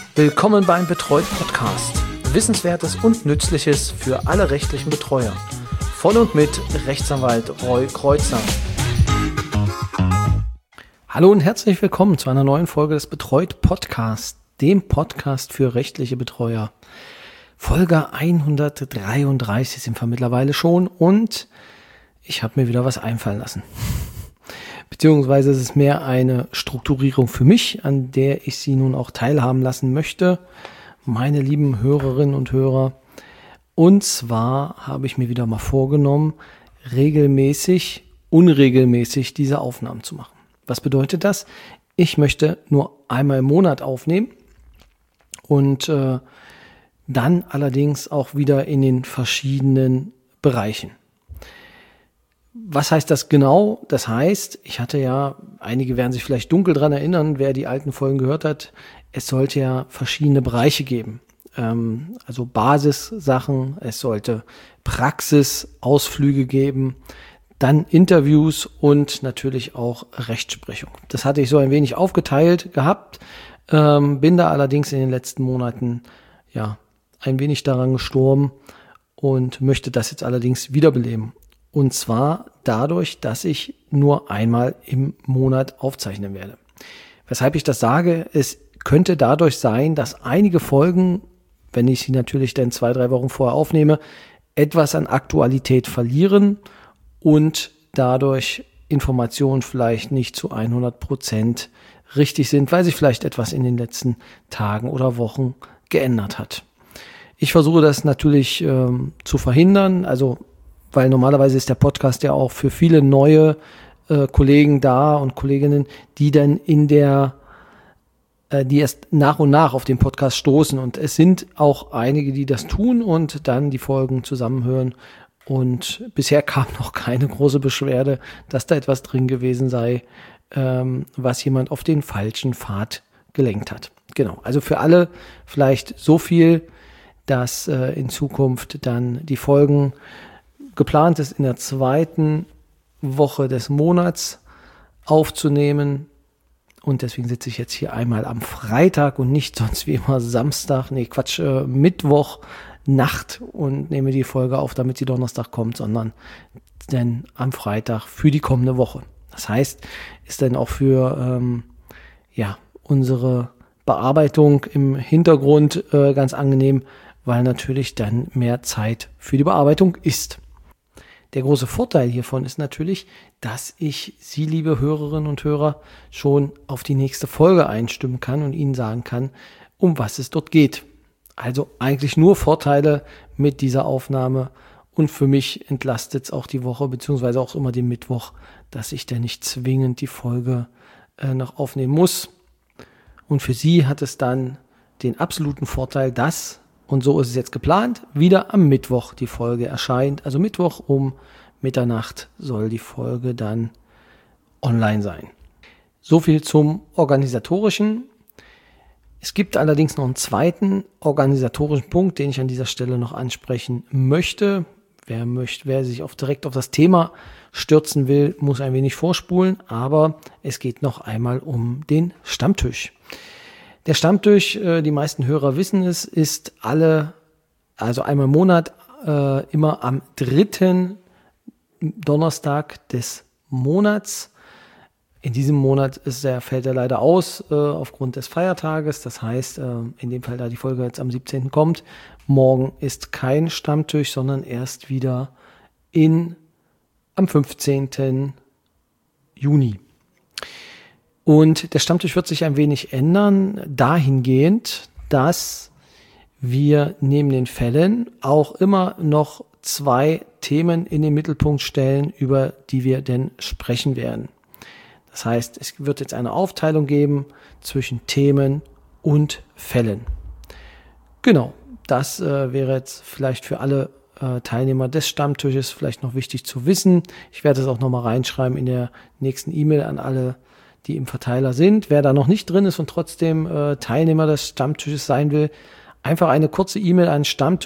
Willkommen beim Betreut Podcast. Wissenswertes und Nützliches für alle rechtlichen Betreuer. Von und mit Rechtsanwalt Roy Kreuzer. Hallo und herzlich willkommen zu einer neuen Folge des Betreut Podcasts, dem Podcast für rechtliche Betreuer. Folge 133 sind wir mittlerweile schon und ich habe mir wieder was einfallen lassen. Beziehungsweise es ist mehr eine Strukturierung für mich, an der ich Sie nun auch teilhaben lassen möchte, meine lieben Hörerinnen und Hörer. Und zwar habe ich mir wieder mal vorgenommen, unregelmäßig diese Aufnahmen zu machen. Was bedeutet das? Ich möchte nur einmal im Monat aufnehmen und dann allerdings auch wieder in den verschiedenen Bereichen. Was heißt das genau? Das heißt, ich hatte ja, einige werden sich vielleicht dunkel dran erinnern, wer die alten Folgen gehört hat, es sollte ja verschiedene Bereiche geben. Also Basissachen, es sollte Praxisausflüge geben, dann Interviews und natürlich auch Rechtsprechung. Das hatte ich so ein wenig aufgeteilt gehabt, bin da allerdings in den letzten Monaten ja ein wenig daran gestorben und möchte das jetzt allerdings wiederbeleben. Und zwar dadurch, dass ich nur einmal im Monat aufzeichnen werde. Weshalb ich das sage, es könnte dadurch sein, dass einige Folgen, wenn ich sie natürlich dann 2-3 Wochen vorher aufnehme, etwas an Aktualität verlieren und dadurch Informationen vielleicht nicht zu 100% richtig sind, weil sich vielleicht etwas in den letzten Tagen oder Wochen geändert hat. Ich versuche das natürlich zu verhindern, also weil normalerweise ist der Podcast ja auch für viele neue Kollegen da und Kolleginnen, die dann die erst nach und nach auf den Podcast stoßen. Und es sind auch einige, die das tun und dann die Folgen zusammenhören. Und bisher kam noch keine große Beschwerde, dass da etwas drin gewesen sei, was jemand auf den falschen Pfad gelenkt hat. Genau, also für alle vielleicht so viel, dass in Zukunft dann die Folgen geplant ist, in der 2. Woche des Monats aufzunehmen. Und deswegen sitze ich jetzt hier einmal am Freitag und nicht sonst wie immer Mittwoch Nacht und nehme die Folge auf, damit sie Donnerstag kommt, sondern dann am Freitag für die kommende Woche. Das heißt, ist dann auch für unsere Bearbeitung im Hintergrund ganz angenehm, weil natürlich dann mehr Zeit für die Bearbeitung ist. Der große Vorteil hiervon ist natürlich, dass ich Sie, liebe Hörerinnen und Hörer, schon auf die nächste Folge einstimmen kann und Ihnen sagen kann, um was es dort geht. Also eigentlich nur Vorteile mit dieser Aufnahme und für mich entlastet es auch die Woche, beziehungsweise auch immer den Mittwoch, dass ich dann nicht zwingend die Folge noch aufnehmen muss. Und für Sie hat es dann den absoluten Vorteil, dass, und so ist es jetzt geplant, wieder am Mittwoch die Folge erscheint. Also Mittwoch um Mitternacht soll die Folge dann online sein. So viel zum Organisatorischen. Es gibt allerdings noch einen zweiten organisatorischen Punkt, den ich an dieser Stelle noch ansprechen möchte. Wer sich direkt auf das Thema stürzen will, muss ein wenig vorspulen. Aber es geht noch einmal um den Stammtisch. Der Stammtisch, die meisten Hörer wissen es, ist einmal im Monat, immer am 3. Donnerstag des Monats. In diesem Monat fällt er leider aus aufgrund des Feiertages. Das heißt, in dem Fall, da die Folge jetzt am 17. kommt, morgen ist kein Stammtisch, sondern erst wieder am 15. Juni. Und der Stammtisch wird sich ein wenig ändern, dahingehend, dass wir neben den Fällen auch immer noch 2 Themen in den Mittelpunkt stellen, über die wir denn sprechen werden. Das heißt, es wird jetzt eine Aufteilung geben zwischen Themen und Fällen. Genau, das wäre jetzt vielleicht für alle Teilnehmer des Stammtisches vielleicht noch wichtig zu wissen. Ich werde es auch nochmal reinschreiben in der nächsten E-Mail an alle, die im Verteiler sind. Wer da noch nicht drin ist und trotzdem Teilnehmer des Stammtisches sein will, einfach eine kurze E-Mail an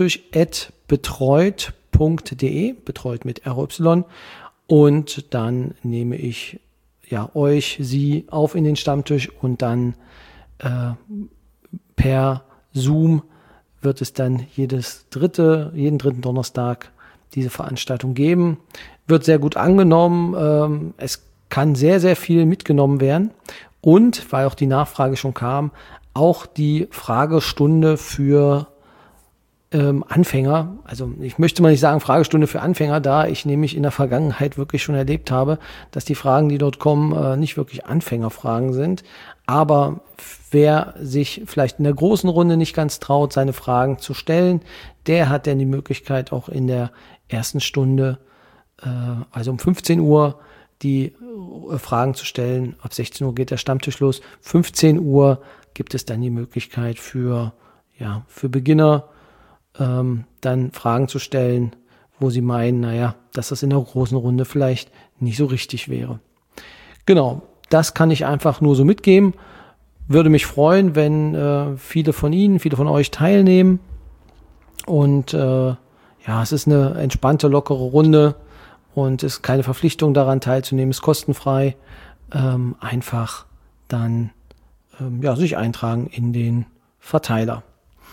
stammtisch@betreut.de, betreut mit RY, und dann nehme ich Sie auf in den Stammtisch und dann per Zoom wird es dann jeden dritten Donnerstag diese Veranstaltung geben. Wird sehr gut angenommen. Es kann sehr, sehr viel mitgenommen werden. Und, weil auch die Nachfrage schon kam, auch die Fragestunde für Anfänger. Also ich möchte mal nicht sagen Fragestunde für Anfänger, da ich nämlich in der Vergangenheit wirklich schon erlebt habe, dass die Fragen, die dort kommen, nicht wirklich Anfängerfragen sind. Aber wer sich vielleicht in der großen Runde nicht ganz traut, seine Fragen zu stellen, der hat dann die Möglichkeit, auch in der ersten Stunde, also um 15 Uhr, die Fragen zu stellen. Ab 16 Uhr geht der Stammtisch los. 15 Uhr gibt es dann die Möglichkeit für Beginner, dann Fragen zu stellen, wo sie meinen, dass das in der großen Runde vielleicht nicht so richtig wäre. Genau, das kann ich einfach nur so mitgeben. Würde mich freuen, wenn viele von euch teilnehmen. Und es ist eine entspannte, lockere Runde und es ist keine Verpflichtung daran teilzunehmen, ist kostenfrei. Einfach dann sich eintragen in den Verteiler.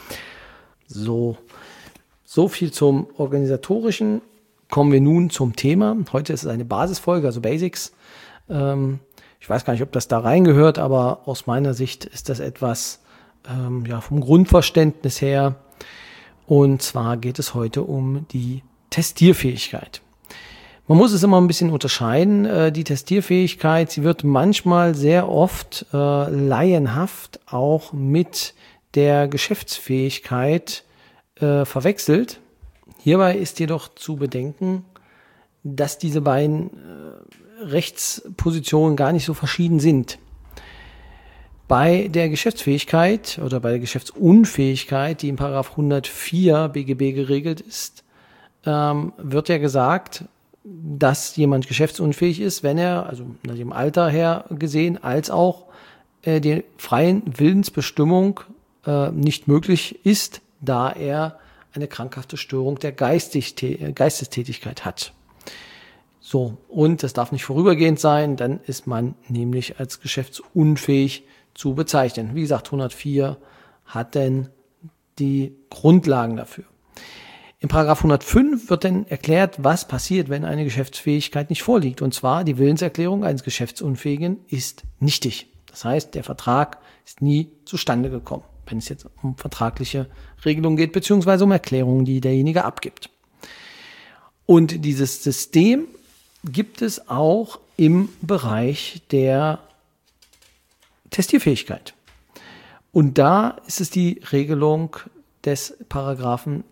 So viel zum Organisatorischen. Kommen wir nun zum Thema. Heute ist es eine Basisfolge, also Basics. Ich weiß gar nicht, ob das da reingehört, aber aus meiner Sicht ist das etwas vom Grundverständnis her. Und zwar geht es heute um die Testierfähigkeit. Man muss es immer ein bisschen unterscheiden. Die Testierfähigkeit, sie wird manchmal sehr oft laienhaft auch mit der Geschäftsfähigkeit verwechselt. Hierbei ist jedoch zu bedenken, dass diese beiden Rechtspositionen gar nicht so verschieden sind. Bei der Geschäftsfähigkeit oder bei der Geschäftsunfähigkeit, die in § 104 BGB geregelt ist, wird ja gesagt, dass jemand geschäftsunfähig ist, wenn er, also nach dem Alter her gesehen, als auch die freien Willensbestimmung nicht möglich ist, da er eine krankhafte Störung der Geistestätigkeit hat. So, und das darf nicht vorübergehend sein, dann ist man nämlich als geschäftsunfähig zu bezeichnen. Wie gesagt, 104 hat denn die Grundlagen dafür. In § 105 wird dann erklärt, was passiert, wenn eine Geschäftsfähigkeit nicht vorliegt. Und zwar, die Willenserklärung eines Geschäftsunfähigen ist nichtig. Das heißt, der Vertrag ist nie zustande gekommen, wenn es jetzt um vertragliche Regelungen geht, beziehungsweise um Erklärungen, die derjenige abgibt. Und dieses System gibt es auch im Bereich der Testierfähigkeit. Und da ist es die Regelung des Paragraphen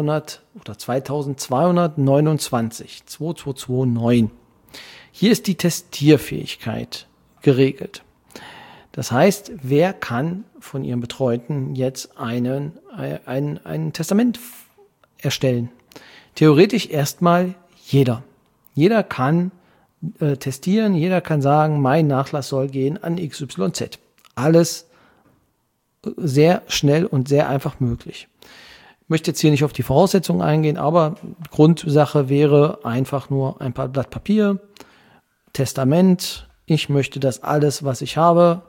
2229, 2229. Hier ist die Testierfähigkeit geregelt. Das heißt, wer kann von Ihrem Betreuten jetzt ein Testament erstellen? Theoretisch erstmal jeder. Jeder kann testieren, jeder kann sagen, mein Nachlass soll gehen an XYZ. Alles sehr schnell und sehr einfach möglich. Ich möchte jetzt hier nicht auf die Voraussetzungen eingehen, aber Grundsache wäre einfach nur ein paar Blatt Papier, Testament. Ich möchte, dass alles, was ich habe,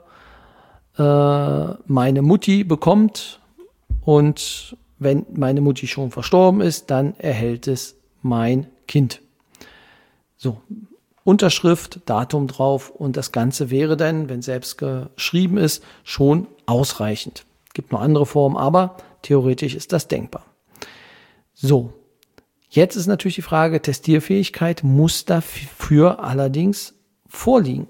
meine Mutti bekommt, und wenn meine Mutti schon verstorben ist, dann erhält es mein Kind. So, Unterschrift, Datum drauf, und das Ganze wäre dann, wenn selbst geschrieben ist, schon ausreichend. Gibt noch andere Formen, aber theoretisch ist das denkbar. So, jetzt ist natürlich die Frage, Testierfähigkeit muss dafür allerdings vorliegen.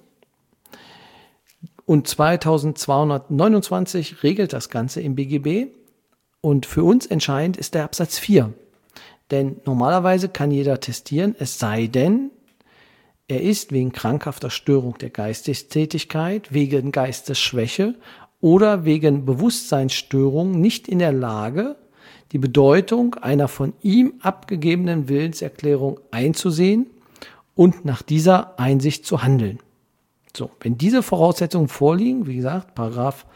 Und 2229 regelt das Ganze im BGB, und für uns entscheidend ist der Absatz 4. Denn normalerweise kann jeder testieren, es sei denn, er ist wegen krankhafter Störung der Geistestätigkeit, wegen Geistesschwäche oder wegen Bewusstseinsstörung nicht in der Lage, die Bedeutung einer von ihm abgegebenen Willenserklärung einzusehen und nach dieser Einsicht zu handeln. So, wenn diese Voraussetzungen vorliegen, wie gesagt, Paragraph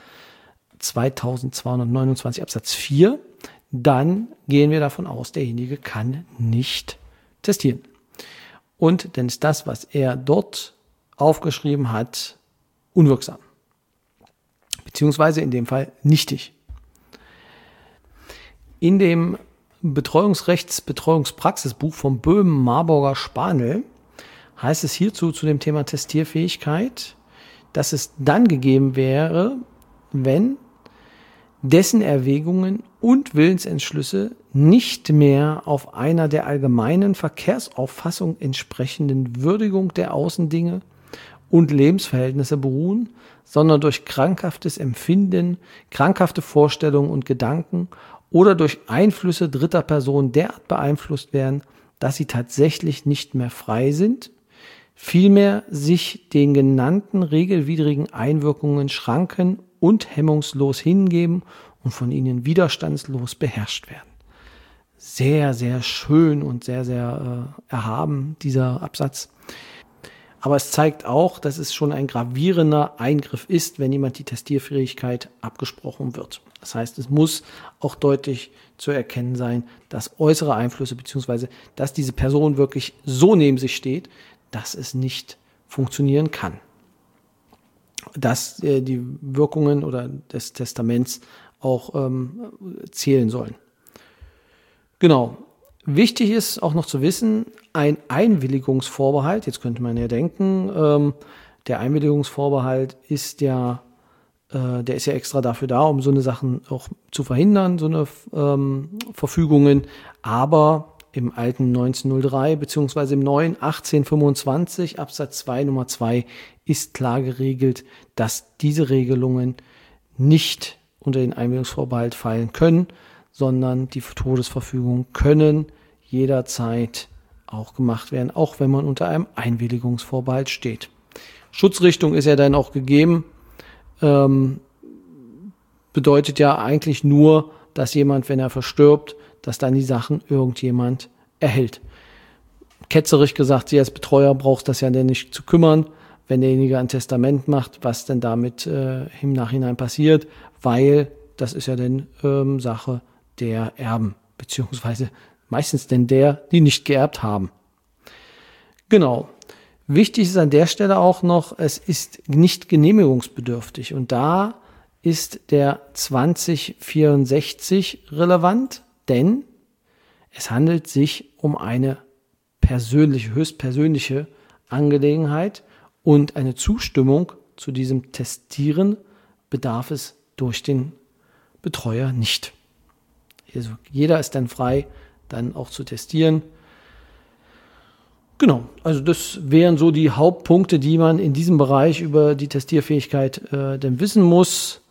2229 Absatz 4, dann gehen wir davon aus, derjenige kann nicht testieren. Und dann ist das, was er dort aufgeschrieben hat, unwirksam. beziehungsweise in dem Fall nichtig. In dem Betreuungspraxisbuch von Böhm, Marburger, Spanel heißt es hierzu zu dem Thema Testierfähigkeit, dass es dann gegeben wäre, wenn dessen Erwägungen und Willensentschlüsse nicht mehr auf einer der allgemeinen Verkehrsauffassung entsprechenden Würdigung der Außendinge und Lebensverhältnisse beruhen, sondern durch krankhaftes Empfinden, krankhafte Vorstellungen und Gedanken oder durch Einflüsse dritter Personen derart beeinflusst werden, dass sie tatsächlich nicht mehr frei sind, vielmehr sich den genannten regelwidrigen Einwirkungen schranken und hemmungslos hingeben und von ihnen widerstandslos beherrscht werden. Sehr, sehr schön und sehr, sehr erhaben, dieser Absatz. Aber es zeigt auch, dass es schon ein gravierender Eingriff ist, wenn jemand die Testierfähigkeit abgesprochen wird. Das heißt, es muss auch deutlich zu erkennen sein, dass äußere Einflüsse bzw. dass diese Person wirklich so neben sich steht, dass es nicht funktionieren kann. Dass die Wirkungen oder des Testaments auch zählen sollen. Genau. Wichtig ist auch noch zu wissen, ein Einwilligungsvorbehalt, jetzt könnte man ja denken, der Einwilligungsvorbehalt ist ja, der ist ja extra dafür da, um so eine Sachen auch zu verhindern, so eine Verfügungen, aber im alten 1903 beziehungsweise im neuen 1825 Absatz 2 Nummer 2 ist klar geregelt, dass diese Regelungen nicht unter den Einwilligungsvorbehalt fallen können, sondern die Todesverfügungen können jederzeit auch gemacht werden, auch wenn man unter einem Einwilligungsvorbehalt steht. Schutzrichtung ist ja dann auch gegeben, bedeutet ja eigentlich nur, dass jemand, wenn er verstirbt, dass dann die Sachen irgendjemand erhält. Ketzerisch gesagt, sie als Betreuer braucht das ja denn nicht zu kümmern, wenn derjenige ein Testament macht, was denn damit im Nachhinein passiert, weil das ist ja dann Sache der Erben, beziehungsweise meistens denn der, die nicht geerbt haben. Genau. Wichtig ist an der Stelle auch noch, es ist nicht genehmigungsbedürftig und da ist der 2064 relevant, denn es handelt sich um eine persönliche, höchstpersönliche Angelegenheit und eine Zustimmung zu diesem Testieren bedarf es durch den Betreuer nicht. Also jeder ist dann frei, dann auch zu testieren. Genau, also das wären so die Hauptpunkte, die man in diesem Bereich über die Testierfähigkeit denn wissen muss.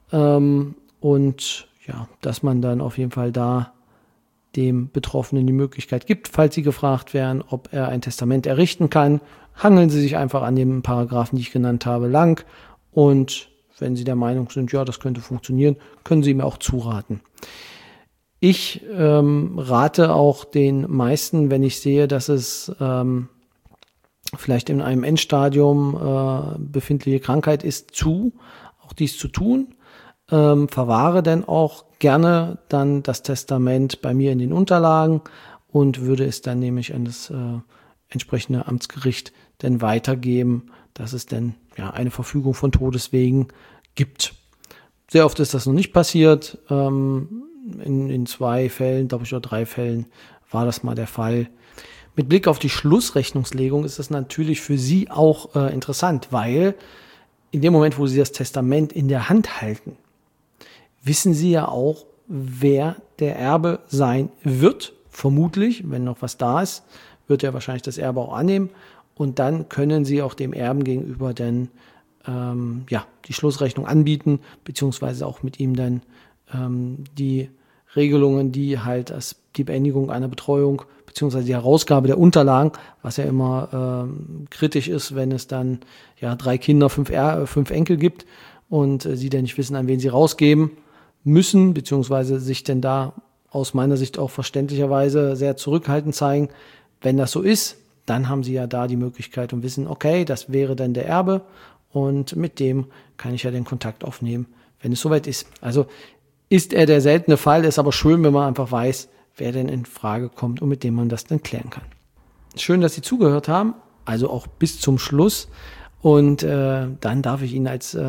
Und ja, dass man dann auf jeden Fall da dem Betroffenen die Möglichkeit gibt, falls Sie gefragt werden, ob er ein Testament errichten kann, hangeln Sie sich einfach an den Paragraphen, die ich genannt habe, lang. Und wenn Sie der Meinung sind, ja, das könnte funktionieren, können Sie mir auch zuraten. Ich rate auch den meisten, wenn ich sehe, dass es vielleicht in einem Endstadium befindliche Krankheit ist, auch dies zu tun. Verwahre dann auch gerne dann das Testament bei mir in den Unterlagen und würde es dann nämlich an das entsprechende Amtsgericht dann weitergeben, dass es dann ja eine Verfügung von Todeswegen gibt. Sehr oft ist das noch nicht passiert. In 2 Fällen, glaube ich, oder 3 Fällen war das mal der Fall. Mit Blick auf die Schlussrechnungslegung ist das natürlich für Sie auch interessant, weil in dem Moment, wo Sie das Testament in der Hand halten, wissen Sie ja auch, wer der Erbe sein wird. Vermutlich, wenn noch was da ist, wird er wahrscheinlich das Erbe auch annehmen. Und dann können Sie auch dem Erben gegenüber dann die Schlussrechnung anbieten, beziehungsweise auch mit ihm dann die Regelungen, die halt als die Beendigung einer Betreuung beziehungsweise die Herausgabe der Unterlagen, was ja immer kritisch ist, wenn es dann 3 Kinder, 5 Enkel gibt und sie dann nicht wissen, an wen sie rausgeben müssen, beziehungsweise sich denn da aus meiner Sicht auch verständlicherweise sehr zurückhaltend zeigen. Wenn das so ist, dann haben sie ja da die Möglichkeit und wissen, okay, das wäre dann der Erbe und mit dem kann ich ja den Kontakt aufnehmen, wenn es soweit ist. Also ist er der seltene Fall, ist aber schön, wenn man einfach weiß, wer denn in Frage kommt und mit dem man das dann klären kann. Schön, dass Sie zugehört haben, also auch bis zum Schluss. Und dann darf ich Ihnen als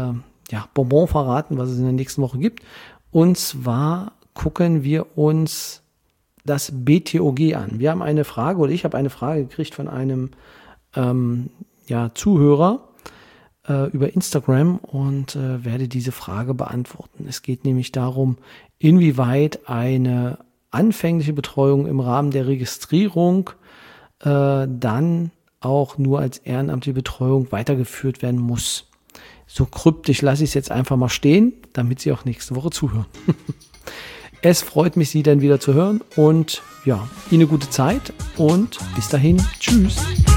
Bonbon verraten, was es in der nächsten Woche gibt. Und zwar gucken wir uns das BTOG an. Wir haben eine Frage, oder ich habe eine Frage gekriegt von einem Zuhörer über Instagram und werde diese Frage beantworten. Es geht nämlich darum, inwieweit eine anfängliche Betreuung im Rahmen der Registrierung dann auch nur als ehrenamtliche Betreuung weitergeführt werden muss. So kryptisch lasse ich es jetzt einfach mal stehen, damit Sie auch nächste Woche zuhören. Es freut mich, Sie dann wieder zu hören und Ihnen eine gute Zeit und bis dahin, tschüss.